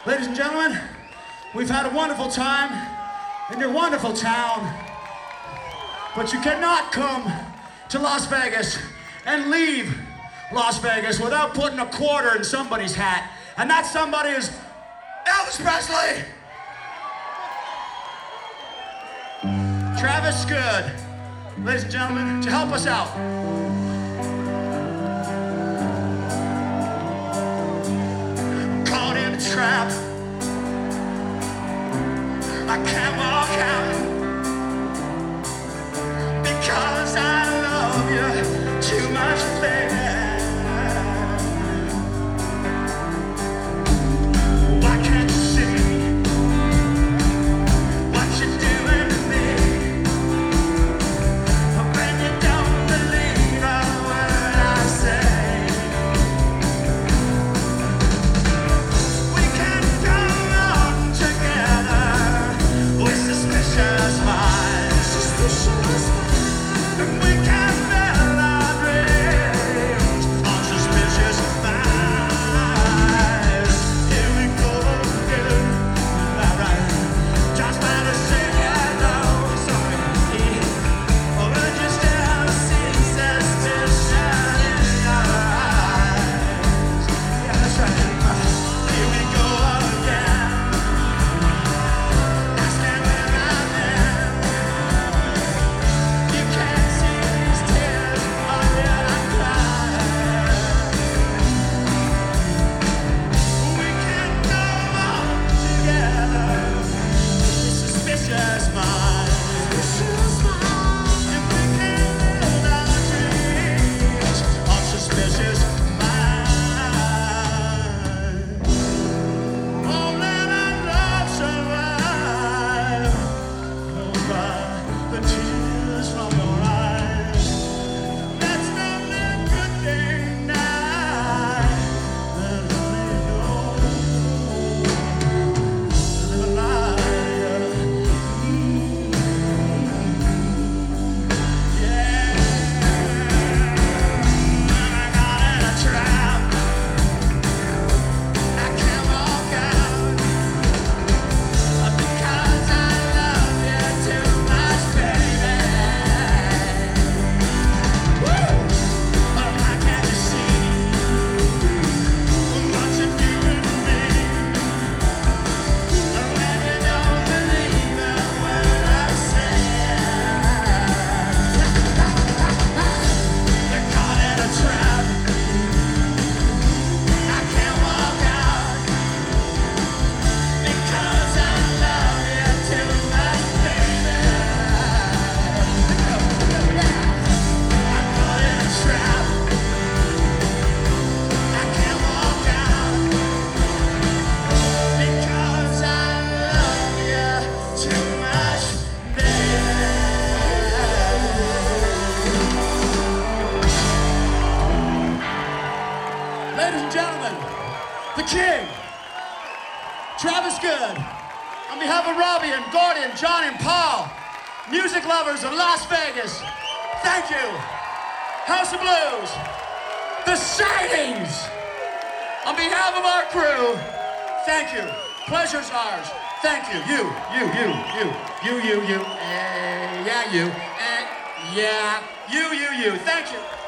Ladies and gentlemen, we've had a wonderful time in your wonderful town, but you cannot come to Las Vegas and leave Las Vegas without putting a quarter in somebody's hat, and that somebody is Elvis Presley! Travis Good, ladies and gentlemen, to help us out. Caught in a trap, I can't walk out because I love you too much, baby. Why can't you see what you're doing to me when you don't believe a word I say? We can go on together with suspicious minds, and we can build our dreams on suspicious minds. Here we go again, alright. Just better say hello, sorry. Or we'll just have seen suspicion in your eyes. Yeah, that's right. Here we go again. Asking where I've been. You can't see these tears, or yet I'm crying. We can go on together with suspicious minds. If we can build our dreams on suspicious minds. Oh, let our love survive. Oh, cry the tears from your eyes. That's the only good thing now. There's only no liar. Yeah. I got in a trap. I can't walk out because I love you too much, baby. Woo! Why can't you see what you're doing to me when you don't believe a word I say? You're caught in a trap. I can't walk out because I love you too much, baby. I'm caught in a trap. I can't walk out because I love you too much, baby. Ladies and gentlemen, the King, Travis Good, on behalf of Robbie and Gordon, John and Paul, music lovers of Las Vegas, thank you. House of Blues, the Sightings, on behalf of our crew, thank you. Pleasure's ours. Thank you. You. Yeah, you. Yeah, you. Thank you.